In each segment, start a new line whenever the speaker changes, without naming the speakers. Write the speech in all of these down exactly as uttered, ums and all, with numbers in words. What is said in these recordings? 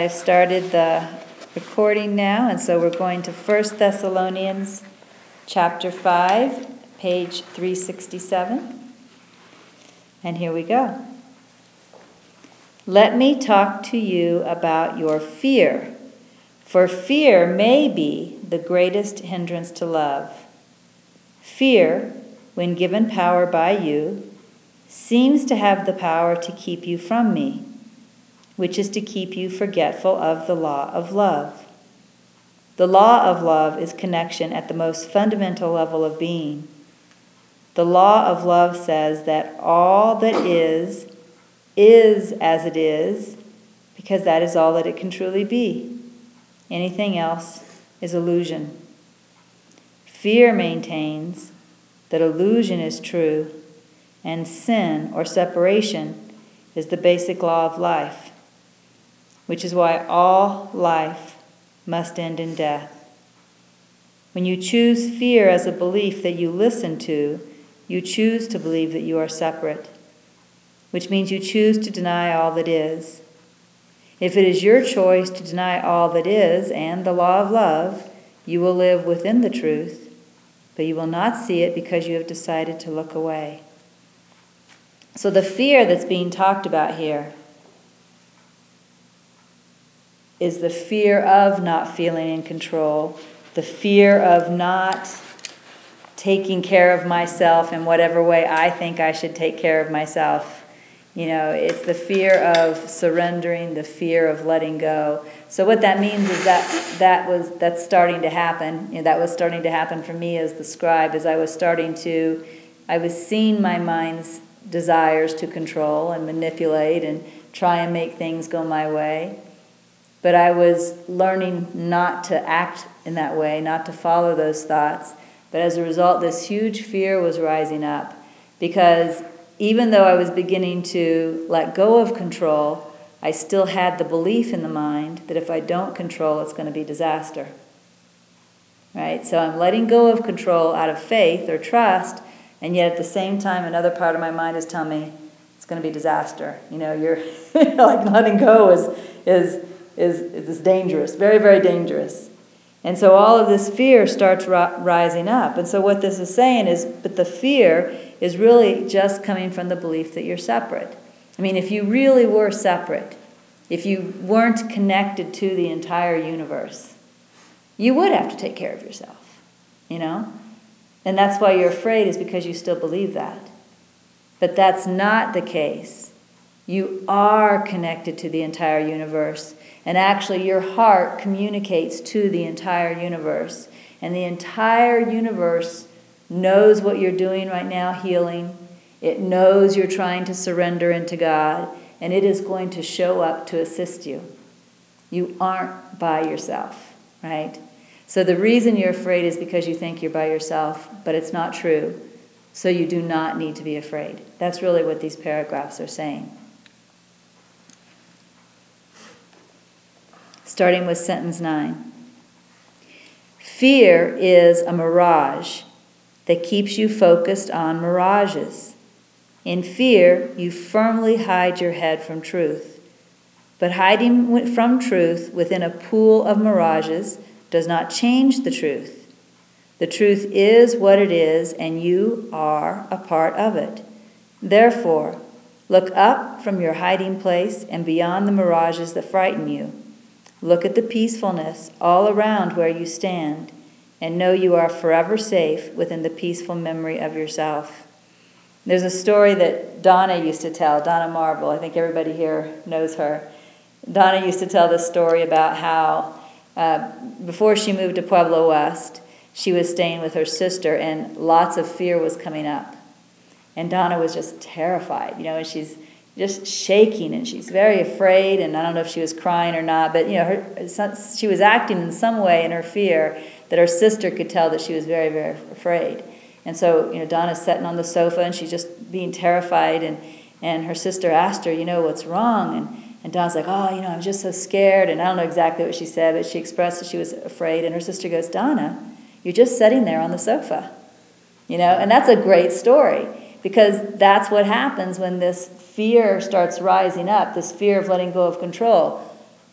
I've started the recording now, and so we're going to First Thessalonians chapter five, page three sixty-seven. And here we go. Let me talk to you about your fear, for fear may be the greatest hindrance to love. Fear, when given power by you, seems to have the power to keep you from me, which is to keep you forgetful of the law of love. The law of love is connection at the most fundamental level of being. The law of love says that all that is, is as it is, because that is all that it can truly be. Anything else is illusion. Fear maintains that illusion is true, and sin or separation is the basic law of life, which is why all life must end in death. When you choose fear as a belief that you listen to, you choose to believe that you are separate, which means you choose to deny all that is. If it is your choice to deny all that is and the law of love, you will live within the truth, but you will not see it because you have decided to look away. So the fear that's being talked about here is the fear of not feeling in control, the fear of not taking care of myself in whatever way I think I should take care of myself. You know, it's the fear of surrendering, the fear of letting go. So what that means is that that was that's starting to happen. You know, that was starting to happen for me as the scribe, as I was starting to, I was seeing my mind's desires to control and manipulate and try and make things go my way. But I was learning not to act in that way, not to follow those thoughts. But as a result, this huge fear was rising up, because even though I was beginning to let go of control, I still had the belief in the mind that if I don't control, it's going to be disaster. Right? So I'm letting go of control out of faith or trust, and yet at the same time, another part of my mind is telling me it's going to be disaster. You know, you're like letting go is is is is dangerous, very, very dangerous. And so all of this fear starts ri- rising up. And so what this is saying is, but the fear is really just coming from the belief that you're separate. I mean, if you really were separate, if you weren't connected to the entire universe, you would have to take care of yourself, you know? And that's why you're afraid, is because you still believe that. But that's not the case. You are connected to the entire universe. And actually, your heart communicates to the entire universe. And the entire universe knows what you're doing right now, healing. It knows you're trying to surrender into God. And it is going to show up to assist you. You aren't by yourself, right? So the reason you're afraid is because you think you're by yourself, but it's not true. So you do not need to be afraid. That's really what these paragraphs are saying. Starting with sentence nine. Fear is a mirage that keeps you focused on mirages. In fear, you firmly hide your head from truth. But hiding from truth within a pool of mirages does not change the truth. The truth is what it is, and you are a part of it. Therefore, look up from your hiding place and beyond the mirages that frighten you. Look at the peacefulness all around where you stand, and know you are forever safe within the peaceful memory of yourself. There's a story that Donna used to tell, Donna Marvel. I think everybody here knows her. Donna used to tell this story about how uh, before she moved to Pueblo West, she was staying with her sister, and lots of fear was coming up. And Donna was just terrified, you know, and she's just shaking, and she's very afraid, and I don't know if she was crying or not, but, you know, her, she was acting in some way in her fear that her sister could tell that she was very, very afraid. And so, you know, Donna's sitting on the sofa, and she's just being terrified, and, and her sister asked her, you know, what's wrong? And, and Donna's like, oh, you know, I'm just so scared, and I don't know exactly what she said, but she expressed that she was afraid, and her sister goes, Donna, you're just sitting there on the sofa, you know, and that's a great story. Because that's what happens when this fear starts rising up, this fear of letting go of control.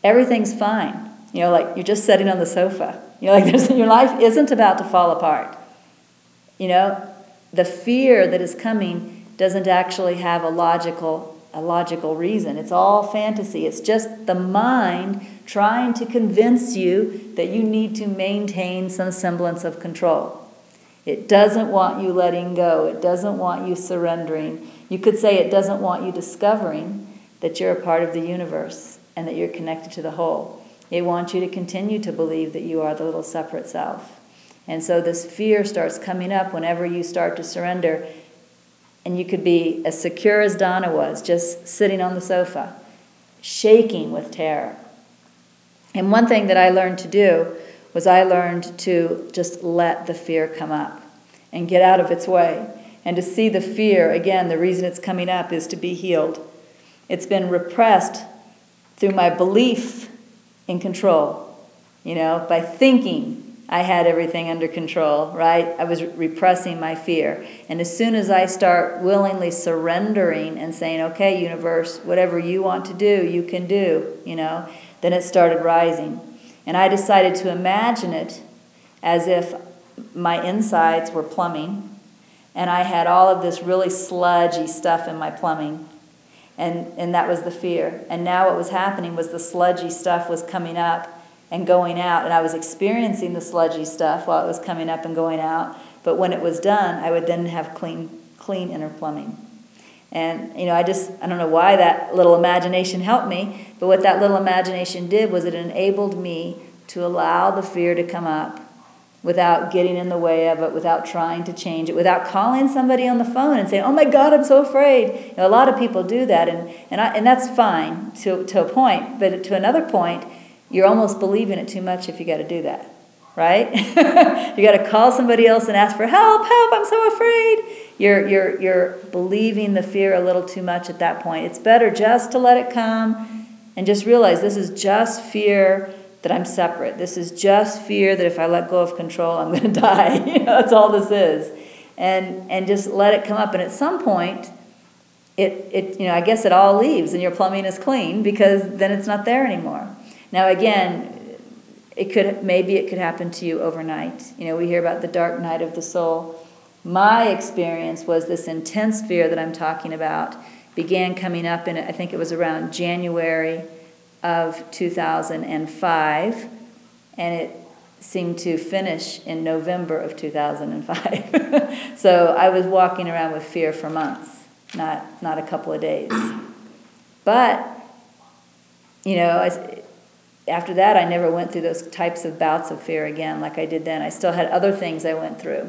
everything's fine. You know, like you're just sitting on the sofa. You know, like there's, your life isn't about to fall apart. You know, the fear that is coming doesn't actually have a logical a logical reason. It's all fantasy. It's just the mind trying to convince you that you need to maintain some semblance of control. It doesn't want you letting go. It doesn't want you surrendering. You could say it doesn't want you discovering that you're a part of the universe and that you're connected to the whole. It wants you to continue to believe that you are the little separate self. And so this fear starts coming up whenever you start to surrender. And you could be as secure as Donna was, just sitting on the sofa, shaking with terror. And one thing that I learned to do was I learned to just let the fear come up and get out of its way. And to see the fear, again, the reason it's coming up is to be healed. It's been repressed through my belief in control, you know, by thinking I had everything under control, right? I was repressing my fear. And as soon as I start willingly surrendering and saying, okay, universe, whatever you want to do, you can do, you know, then it started rising. And I decided to imagine it as if my insides were plumbing, and I had all of this really sludgy stuff in my plumbing. And, and that was the fear. And now what was happening was the sludgy stuff was coming up and going out, and I was experiencing the sludgy stuff while it was coming up and going out. But when it was done, I would then have clean, clean inner plumbing. And you know, I just I don't know why that little imagination helped me, but what that little imagination did was it enabled me to allow the fear to come up without getting in the way of it, without trying to change it, without calling somebody on the phone and saying, "Oh my God, I'm so afraid." You know, a lot of people do that, and and I, and that's fine to to a point, but to another point, you're almost believing it too much if you got to do that, right? You got to call somebody else and ask for help, help, I'm so afraid. You're, you're, you're believing the fear a little too much at that point. It's better just to let it come and just realize this is just fear that I'm separate. This is just fear that if I let go of control, I'm going to die. You know, that's all this is. And, and just let it come up. And at some point, it, it, you know, I guess it all leaves and your plumbing is clean because then it's not there anymore. Now again, it could maybe it could happen to you overnight. You know, we hear about the dark night of the soul. My experience was this intense fear that I'm talking about began coming up in, I think it was around January of two thousand five, and it seemed to finish in November of two thousand five. So I was walking around with fear for months, not not a couple of days. But, you know, I, after that, I never went through those types of bouts of fear again like I did then. I still had other things I went through.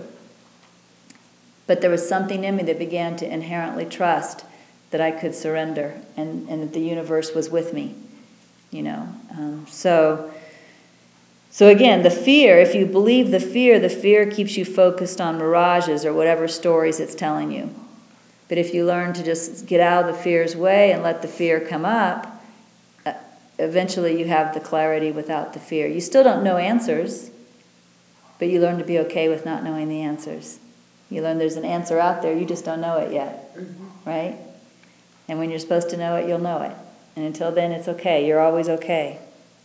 But there was something in me that began to inherently trust that I could surrender and, and that the universe was with me, you know. Um, so, so again, the fear, if you believe the fear, the fear keeps you focused on mirages or whatever stories it's telling you. But if you learn to just get out of the fear's way and let the fear come up, eventually you have the clarity without the fear. You still don't know answers, but you learn to be okay with not knowing the answers. You learn there's an answer out there, you just don't know it yet, mm-hmm. right? And when you're supposed to know it, you'll know it. And until then, it's okay. You're always okay.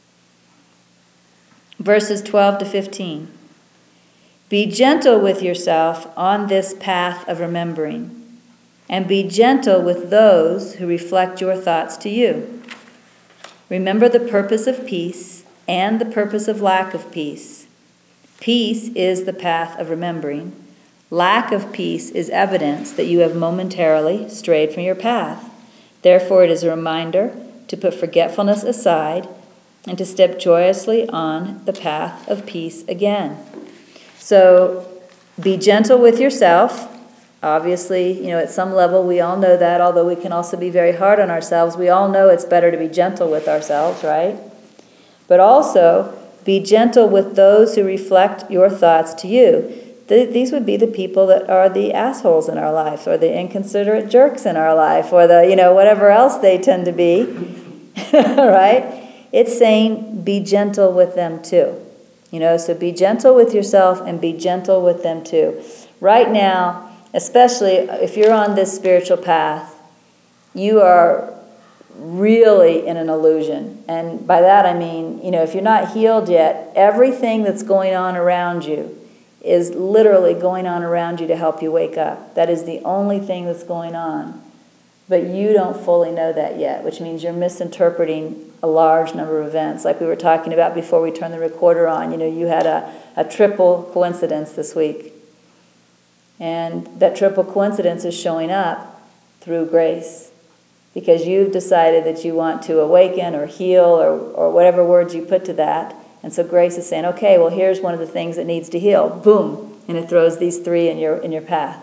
Verses twelve to fifteen. Be gentle with yourself on this path of remembering, and be gentle with those who reflect your thoughts to you. Remember the purpose of peace and the purpose of lack of peace. Peace is the path of remembering. Lack of peace is evidence that you have momentarily strayed from your path. Therefore, it is a reminder to put forgetfulness aside and to step joyously on the path of peace again. So, be gentle with yourself. Obviously, you know, at some level we all know that, although we can also be very hard on ourselves. We all know it's better to be gentle with ourselves, right? But also, be gentle with those who reflect your thoughts to you. Th- these would be the people that are the assholes in our life, or the inconsiderate jerks in our life, or the, you know, whatever else they tend to be, right? It's saying, be gentle with them too. You know, so be gentle with yourself and be gentle with them too. Right now, especially if you're on this spiritual path, you are really in an illusion. And by that I mean, you know, if you're not healed yet, everything that's going on around you is literally going on around you to help you wake up. That is the only thing that's going on. But you don't fully know that yet, which means you're misinterpreting a large number of events. Like we were talking about before we turned the recorder on, you know, you had a, a triple coincidence this week. And that triple coincidence is showing up through grace. Because you've decided that you want to awaken or heal or, or whatever words you put to that. And so grace is saying, okay, well, here's one of the things that needs to heal. Boom. And it throws these three in your in your path.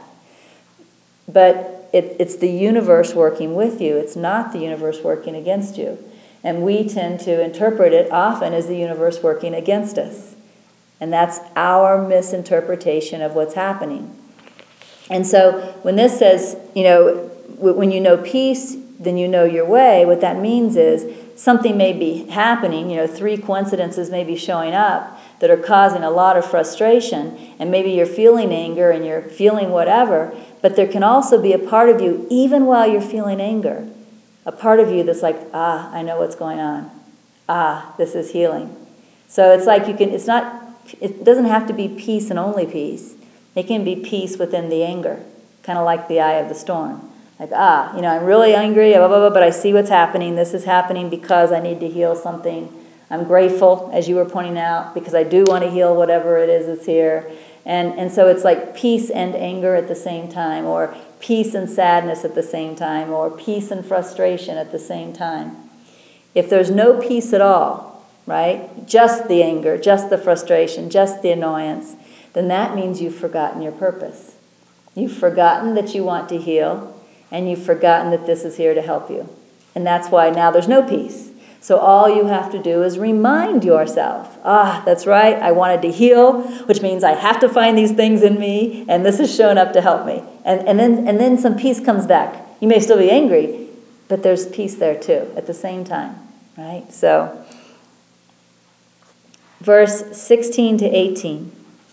But it, it's the universe working with you. It's not the universe working against you. And we tend to interpret it often as the universe working against us. And that's our misinterpretation of what's happening. And so when this says, you know, when you know peace, then you know your way, what that means is something may be happening, you know, three coincidences may be showing up that are causing a lot of frustration, and maybe you're feeling anger and you're feeling whatever, but there can also be a part of you, even while you're feeling anger, a part of you that's like, ah, I know what's going on. Ah, this is healing. So it's like you can, it's not, it doesn't have to be peace and only peace. It can be peace within the anger, kind of like the eye of the storm. Like, ah, you know, I'm really angry, blah, blah, blah, but I see what's happening. This is happening because I need to heal something. I'm grateful, as you were pointing out, because I do want to heal whatever it is that's here. And and so it's like peace and anger at the same time, or peace and sadness at the same time, or peace and frustration at the same time. If there's no peace at all, right, just the anger, just the frustration, just the annoyance, then that means you've forgotten your purpose. You've forgotten that you want to heal, and you've forgotten that this is here to help you. And that's why now there's no peace. So all you have to do is remind yourself, ah, that's right, I wanted to heal, which means I have to find these things in me, and this has shown up to help me. And, and, then, and then some peace comes back. You may still be angry, but there's peace there too at the same time, right? So, verse sixteen to eighteen.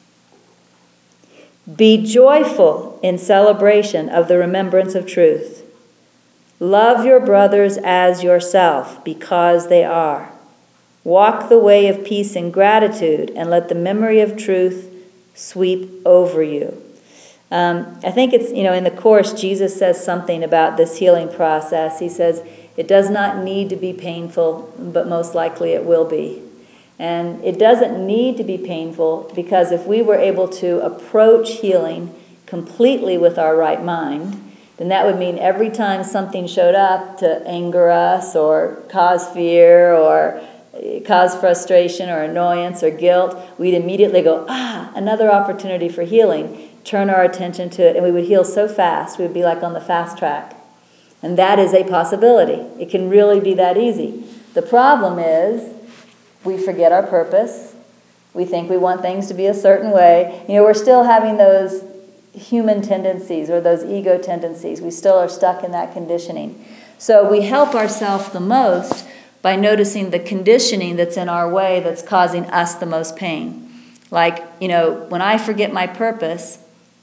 Be joyful in celebration of the remembrance of truth. Love your brothers as yourself, because they are. Walk the way of peace and gratitude, and let the memory of truth sweep over you. Um, I think it's, you know, in the Course, Jesus says something about this healing process. He says, it does not need to be painful, but most likely it will be. And it doesn't need to be painful, because if we were able to approach healing completely with our right mind, then that would mean every time something showed up to anger us or cause fear or cause frustration or annoyance or guilt, we'd immediately go, ah, another opportunity for healing, turn our attention to it, and we would heal so fast, we would be like on the fast track. And that is a possibility. It can really be that easy. The problem is we forget our purpose. We think we want things to be a certain way. You know, we're still having those human tendencies or those ego tendencies. We still are stuck in that conditioning. So we help ourselves the most by noticing the conditioning that's in our way that's causing us the most pain. Like, you know, when I forget my purpose,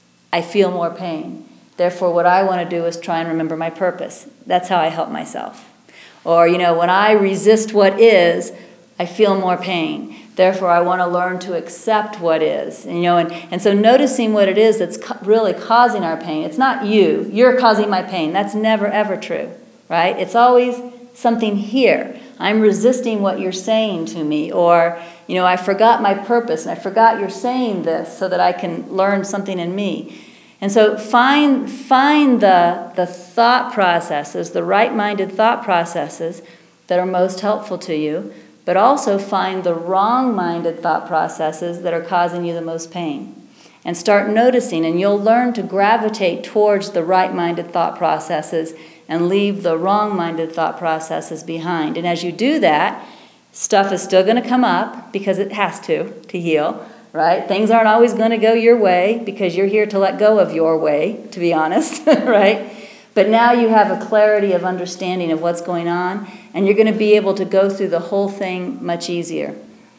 I feel more pain. Therefore, what I want to do is try and remember my purpose. That's how I help myself. Or, you know, when I resist what is, I feel more pain. Therefore, I want to learn to accept what is. You know, and, and so noticing what it is that's co- really causing our pain. It's not you. You're causing my pain. That's never, ever true, right? It's always something here. I'm resisting what you're saying to me. Or, you know, I forgot my purpose, and I forgot you're saying this so that I can learn something in me. And so find, find the, the thought processes, the right-minded thought processes that are most helpful to you, but also find the wrong-minded thought processes that are causing you the most pain. And start noticing, and you'll learn to gravitate towards the right-minded thought processes and leave the wrong-minded thought processes behind. And as you do that, stuff is still going to come up, because it has to, to heal, right? Things aren't always going to go your way, because you're here to let go of your way, to be honest, right? But now you have a clarity of understanding of what's going on, and you're going to be able to go through the whole thing much easier.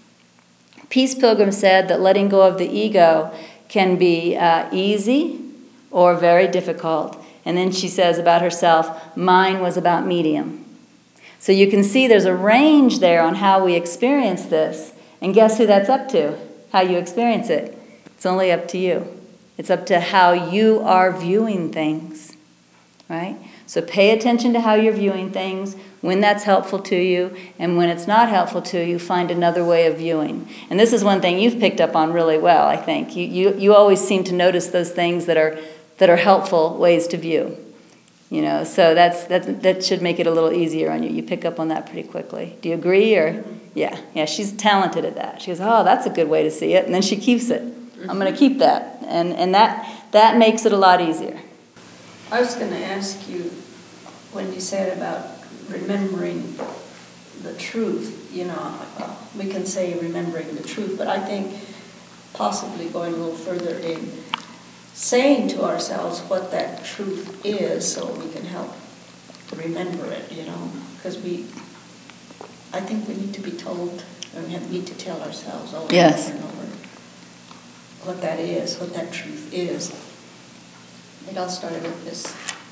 Peace Pilgrim said that letting go of the ego can be uh, easy or very difficult. And then she says about herself, mine was about medium. So you can see there's a range there on how we experience this. And guess who that's up to? How you experience it. It's only up to you. It's up to how you are viewing things, right? So pay attention to how you're viewing things, when that's helpful to you, and when it's not helpful to you, find another way of viewing. And this is one thing you've picked up on really well, I think. You you, you always seem to notice those things that are that are helpful ways to view. You know, so that's that that should make it a little easier on you. You pick up on that pretty quickly. Do you agree? Or yeah, yeah, she's talented at that. She goes, oh, that's a good way to see it, and then she keeps it. I'm going to keep that, and and that that makes it a lot easier.
I was going to ask you, when you said about remembering the truth, you know, uh, we can say remembering the truth, but I think possibly going a little further in saying to ourselves what that truth is so we can help remember it, you know, because we, I think we need to be told, and we have, need to tell ourselves over
yes.
and over what that is, what that truth is. I think I'll start with this.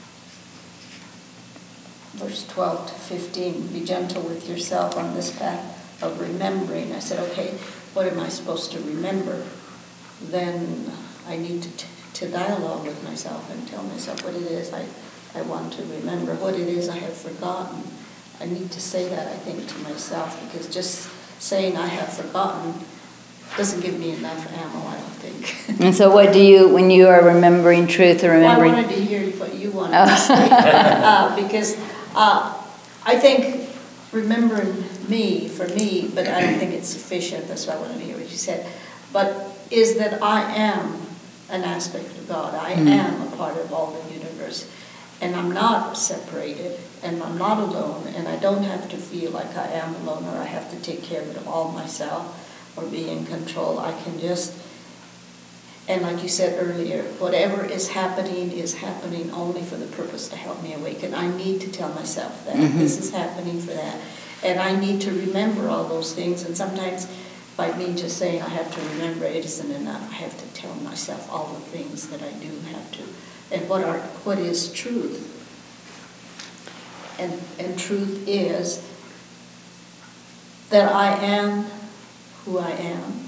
Verse twelve to fifteen, be gentle with yourself on this path of remembering. I said, okay, what am I supposed to remember? Then I need to, t- to dialogue with myself and tell myself what it is I, I want to remember, what it is I have forgotten. I need to say that, I think, to myself, because just saying I have forgotten doesn't give me enough ammo, I don't think.
And so what do you, when you are remembering truth or remembering...
Well, I wanted to hear what you wanted oh. to say, uh, because uh, I think remembering me, for me, but I don't think it's sufficient, that's why I wanted to hear what you said, but is that I am an aspect of God. I mm-hmm. am a part of all the universe, and I'm not separated, and I'm not alone, and I don't have to feel like I am alone, or I have to take care of it all myself, or be in control. I can just, and like you said earlier, whatever is happening is happening only for the purpose to help me awaken. I need to tell myself that. Mm-hmm. This is happening for that. And I need to remember all those things, and sometimes by me just saying I have to remember it isn't enough. I have to tell myself all the things that I do have to. And what are what is truth? And and truth is that I am who I am,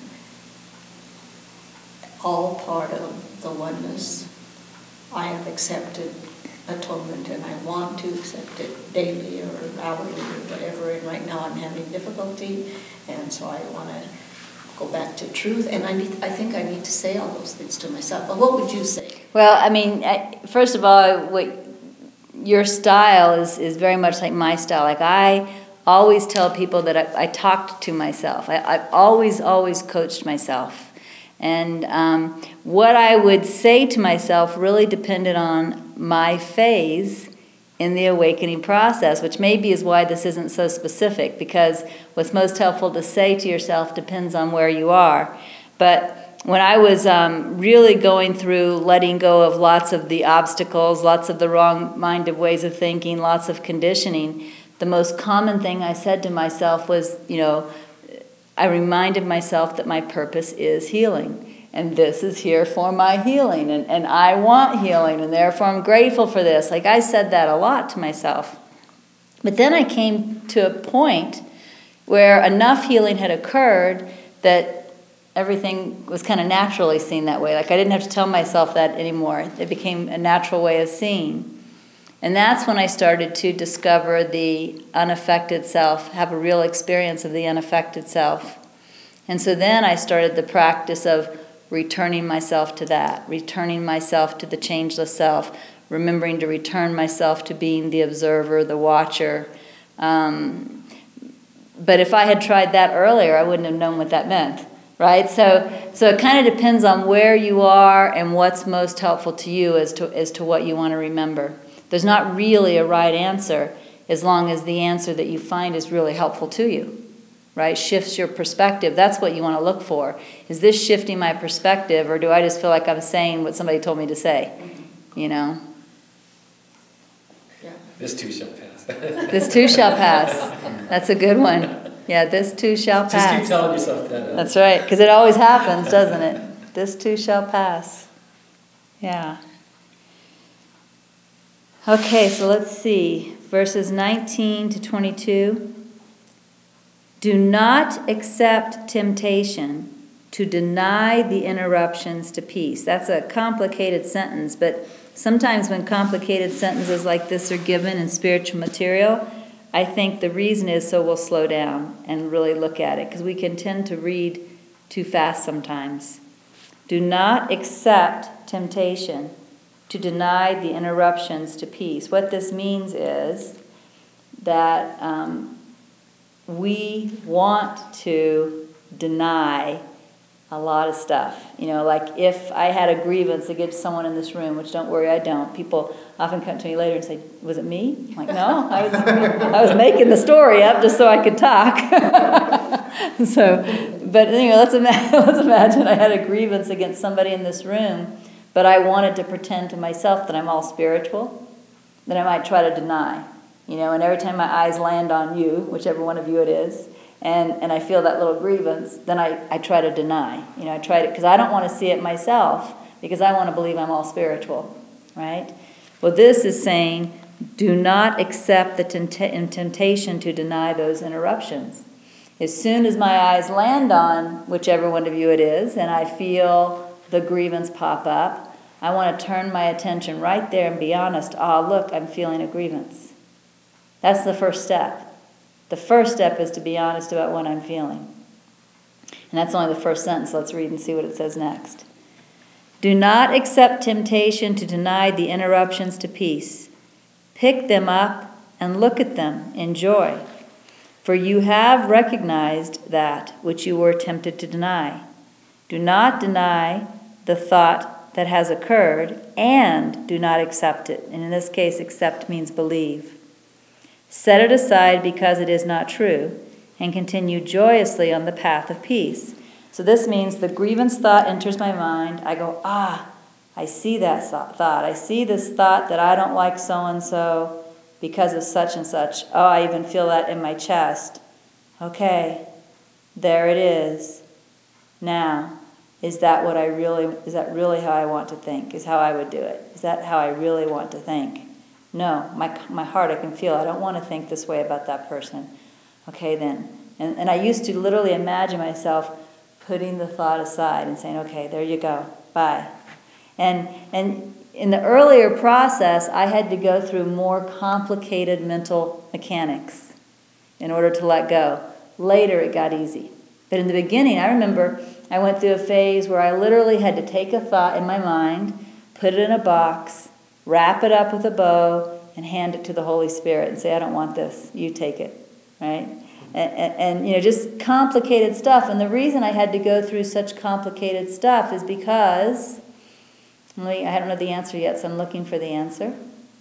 all part of the oneness. I have accepted atonement, and I want to accept it daily or hourly or whatever, and right now I'm having difficulty, and so I want to go back to truth, and I need, I think I need to say all those things to myself. But what would you say?
Well, I mean, I, first of all, what your style is, is very much like my style. Like I always tell people that I, I talked to myself. I, I've always, always coached myself. And um, what I would say to myself really depended on my phase in the awakening process, which maybe is why this isn't so specific, because what's most helpful to say to yourself depends on where you are. But when I was um, really going through letting go of lots of the obstacles, lots of the wrong-minded ways of thinking, lots of conditioning, the most common thing I said to myself was, you know, I reminded myself that my purpose is healing, and this is here for my healing, and, and I want healing, and therefore I'm grateful for this. Like I said that a lot to myself. But then I came to a point where enough healing had occurred that everything was kind of naturally seen that way. Like I didn't have to tell myself that anymore. It became a natural way of seeing. And that's when I started to discover the unaffected self, have a real experience of the unaffected self. And so then I started the practice of returning myself to that, returning myself to the changeless self, remembering to return myself to being the observer, the watcher. Um, but if I had tried that earlier, I wouldn't have known what that meant, right? So, so it kind of depends on where you are and what's most helpful to you as to as to what you want to remember. There's not really a right answer as long as the answer that you find is really helpful to you, right? Shifts your perspective. That's what you want to look for. Is this shifting my perspective, or do I just feel like I'm saying what somebody told me to say? You know?
Yeah. This too shall pass.
This too shall pass. That's a good one. Yeah, this too shall pass.
Just keep telling yourself that. Huh?
That's right, because it always happens, doesn't it? This too shall pass. Yeah. Okay, so let's see. verses nineteen to twenty-two. Do not accept temptation to deny the interruptions to peace. That's a complicated sentence, but sometimes when complicated sentences like this are given in spiritual material, I think the reason is so we'll slow down and really look at it, because we can tend to read too fast sometimes. Do not accept temptation to deny the interruptions to peace. What this means is that um, we want to deny a lot of stuff. You know, like if I had a grievance against someone in this room, which don't worry, I don't. People often come to me later and say, was it me? I'm like, no, I was, I was making the story up just so I could talk. so, but you know, let's imagine, let's imagine I had a grievance against somebody in this room, but I wanted to pretend to myself that I'm all spiritual, then I might try to deny. You know, and every time my eyes land on you, whichever one of you it is, and, and I feel that little grievance, then I, I try to deny. You know, I try to, because I don't want to see it myself, because I want to believe I'm all spiritual, right? Well, this is saying, do not accept the tempt- temptation to deny those interruptions. As soon as my eyes land on whichever one of you it is, and I feel the grievance pop up, I want to turn my attention right there and be honest. Ah, oh, look, I'm feeling a grievance. That's the first step. The first step is to be honest about what I'm feeling. And that's only the first sentence. Let's read and see what it says next. Do not accept temptation to deny the interruptions to peace. Pick them up and look at them in joy. For you have recognized that which you were tempted to deny. Do not deny the thought that has occurred, and do not accept it. And in this case, accept means believe. Set it aside because it is not true, and continue joyously on the path of peace. So this means the grievance thought enters my mind. I go, ah, I see that thought. I see this thought that I don't like so-and-so because of such and such. Oh, I even feel that in my chest. Okay, there it is. Now, is that what I really, is that really how I want to think? Is how I would do it? Is that how I really want to think? No, my my heart, I can feel, I don't want to think this way about that person. Okay, then. And, and I used to literally imagine myself putting the thought aside and saying, okay, there you go, bye. And and in the earlier process, I had to go through more complicated mental mechanics in order to let go. Later, it got easy. But in the beginning, I remember I went through a phase where I literally had to take a thought in my mind, put it in a box, wrap it up with a bow, and hand it to the Holy Spirit and say, I don't want this, you take it, right? And, and, and, you know, just complicated stuff. And the reason I had to go through such complicated stuff is because, I don't know the answer yet, so I'm looking for the answer.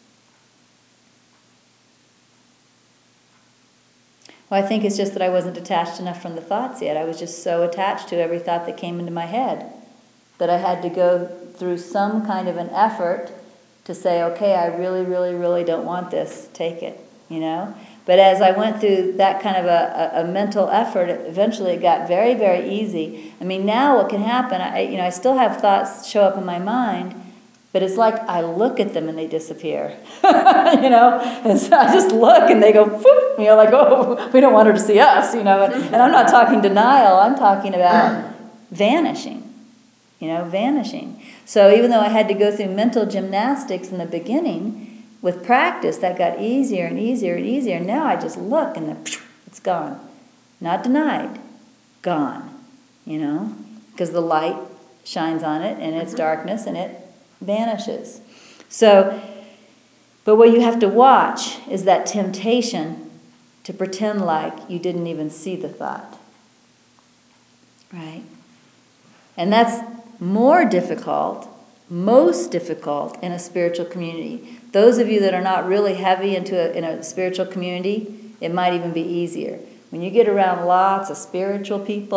Well, I think it's just that I wasn't detached enough from the thoughts yet. I was just so attached to every thought that came into my head that I had to go through some kind of an effort to say, okay, I really, really, really don't want this. Take it, you know? But as I went through that kind of a, a, a mental effort, eventually it got very, very easy. I mean, now what can happen, I, you know, I still have thoughts show up in my mind, but it's like I look at them and they disappear. you know? And so I just look and they go, whoop, you know, like, oh, we don't want her to see us, you know? And, and I'm not talking denial, I'm talking about vanishing. You know, vanishing. So even though I had to go through mental gymnastics in the beginning, with practice that got easier and easier and easier. Now I just look and then it's gone. Not denied, gone. You know, because the light shines on it and it's darkness and it vanishes. So, but what you have to watch is that temptation to pretend like you didn't even see the thought. Right? And that's more difficult, most difficult in a spiritual community. Those of you that are not really heavy into a, in a spiritual community, it might even be easier. When you get around lots of spiritual people,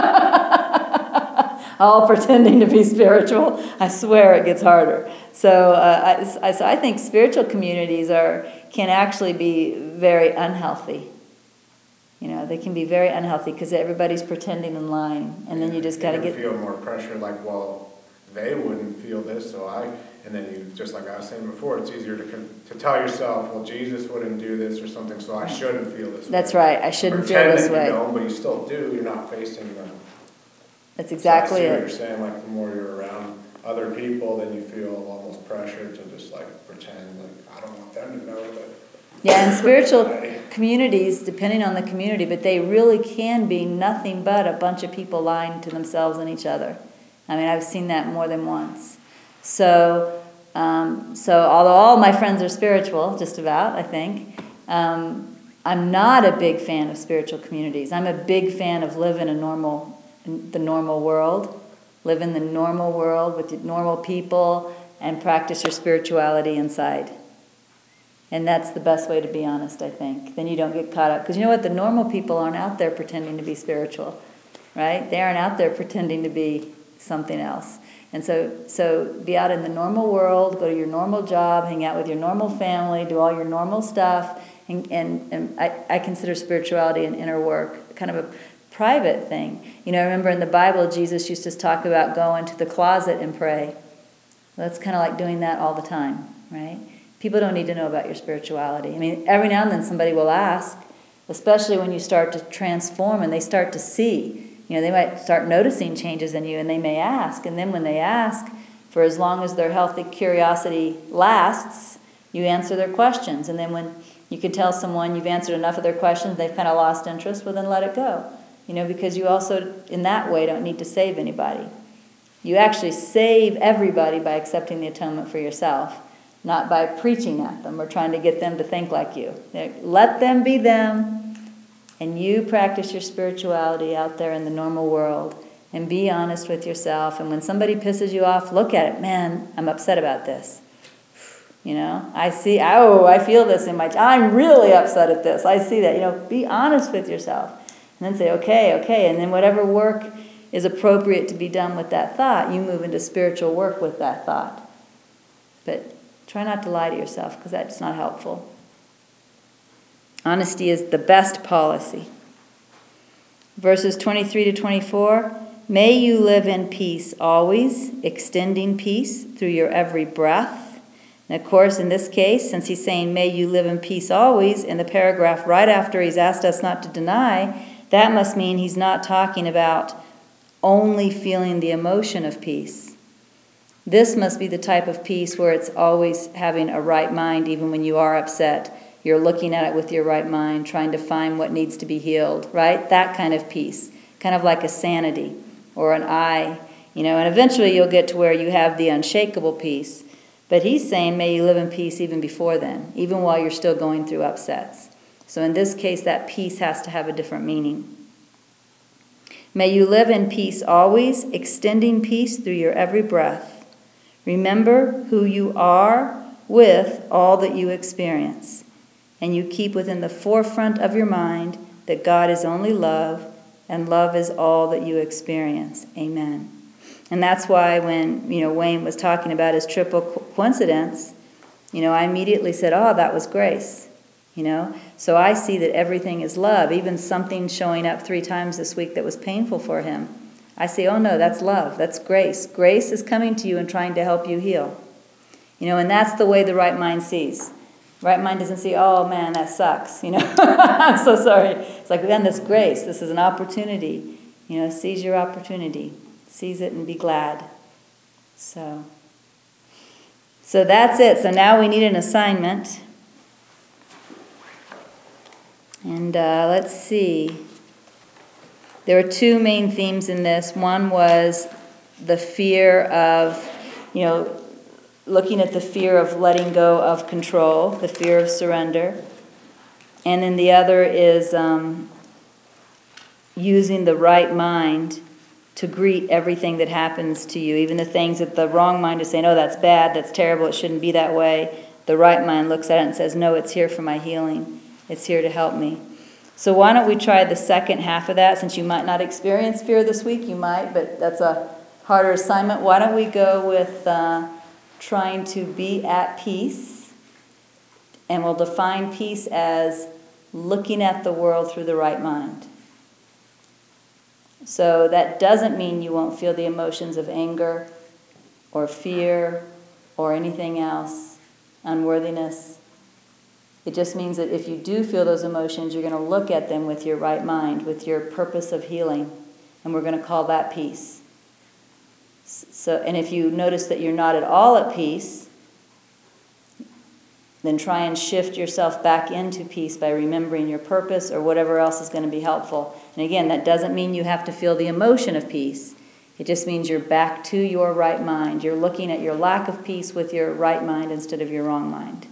all pretending to be spiritual, I swear it gets harder. So, uh, I, I, so I think spiritual communities are can actually be very unhealthy. You know, they can be very unhealthy because everybody's pretending and lying, and then you just got to get
feel more pressure. Like, well, they wouldn't feel this, so I, And then you, just like I was saying before, it's easier to con- to tell yourself, well, Jesus wouldn't do this or something, so I shouldn't feel this way.
That's right. I shouldn't feel
Pretend
this
that
way.
You don't, but you still do. You're not facing them.
That's exactly
so I see
it.
what you're saying. Like the more you're around other people, then you feel almost pressure to just like pretend like I don't want them to know that.
Yeah, and spiritual communities, depending on the community, but they really can be nothing but a bunch of people lying to themselves and each other. I mean, I've seen that more than once. So, um, so although all my friends are spiritual, just about, I think, um, I'm not a big fan of spiritual communities. I'm a big fan of living a normal, the normal world, live in the normal world with normal people, and practice your spirituality inside. And that's the best way to be honest, I think. Then you don't get caught up. Because you know what? The normal people aren't out there pretending to be spiritual, right? They aren't out there pretending to be something else. And so so be out in the normal world, go to your normal job, hang out with your normal family, do all your normal stuff. And, and, and I, I consider spirituality an inner work, kind of a private thing. You know, I remember in the Bible, Jesus used to talk about going to the closet and pray. Well, that's kind of like doing that all the time, right? People don't need to know about your spirituality. I mean, every now and then somebody will ask, especially when you start to transform and they start to see. You know, they might start noticing changes in you and they may ask. And then when they ask, for as long as their healthy curiosity lasts, you answer their questions. And then when you can tell someone you've answered enough of their questions, they've kind of lost interest, well, then let it go. You know, because you also, in that way, don't need to save anybody. You actually save everybody by accepting the atonement for yourself, not by preaching at them or trying to get them to think like you. Let them be them, and you practice your spirituality out there in the normal world, and be honest with yourself. And when somebody pisses you off, look at it. Man, I'm upset about this. You know, I see, oh, I feel this in my, I'm really upset at this. I see that. You know, be honest with yourself. And then say, okay, okay. And then whatever work is appropriate to be done with that thought, you move into spiritual work with that thought. But try not to lie to yourself, because that's not helpful. Honesty is the best policy. Verses twenty-three to twenty-four, may you live in peace always, extending peace through your every breath. And of course, in this case, since he's saying, may you live in peace always, in the paragraph right after he's asked us not to deny, that must mean he's not talking about only feeling the emotion of peace. This must be the type of peace where it's always having a right mind, even when you are upset. You're looking at it with your right mind, trying to find what needs to be healed, right? That kind of peace, kind of like a sanity or an eye, you know, and eventually you'll get to where you have the unshakable peace. But he's saying, may you live in peace even before then, even while you're still going through upsets. So in this case, that peace has to have a different meaning. May you live in peace always, extending peace through your every breath. Remember who you are with all that you experience. And you keep within the forefront of your mind that God is only love, and love is all that you experience. Amen. And that's why when, you know, Wayne was talking about his triple coincidence, you know, I immediately said, oh, that was grace. You know, so I see that everything is love. Even something showing up three times this week that was painful for him, I say, oh no, that's love. That's grace. Grace is coming to you and trying to help you heal. You know, and that's the way the right mind sees. Right mind doesn't see, oh man, that sucks. You know, I'm so sorry. It's like, then this grace. This is an opportunity. You know, seize your opportunity. Seize it and be glad. So, so that's it. So now we need an assignment. And uh, let's see. There are two main themes in this. One was the fear of, you know, looking at the fear of letting go of control, the fear of surrender. And then the other is um, using the right mind to greet everything that happens to you, even the things that the wrong mind is saying, oh, that's bad, that's terrible, it shouldn't be that way. The right mind looks at it and says, no, it's here for my healing. It's here to help me. So why don't we try the second half of that? Since you might not experience fear this week, you might, but that's a harder assignment. Why don't we go with uh, trying to be at peace, and we'll define peace as looking at the world through the right mind. So that doesn't mean you won't feel the emotions of anger or fear or anything else, unworthiness. It just means that if you do feel those emotions, you're going to look at them with your right mind, with your purpose of healing, and we're going to call that peace. So, and if you notice that you're not at all at peace, then try and shift yourself back into peace by remembering your purpose or whatever else is going to be helpful. And again, that doesn't mean you have to feel the emotion of peace. It just means you're back to your right mind. You're looking at your lack of peace with your right mind instead of your wrong mind.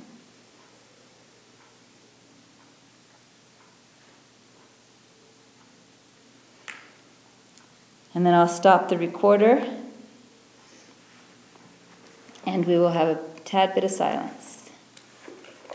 And then I'll stop the recorder, and we will have a tad bit of silence.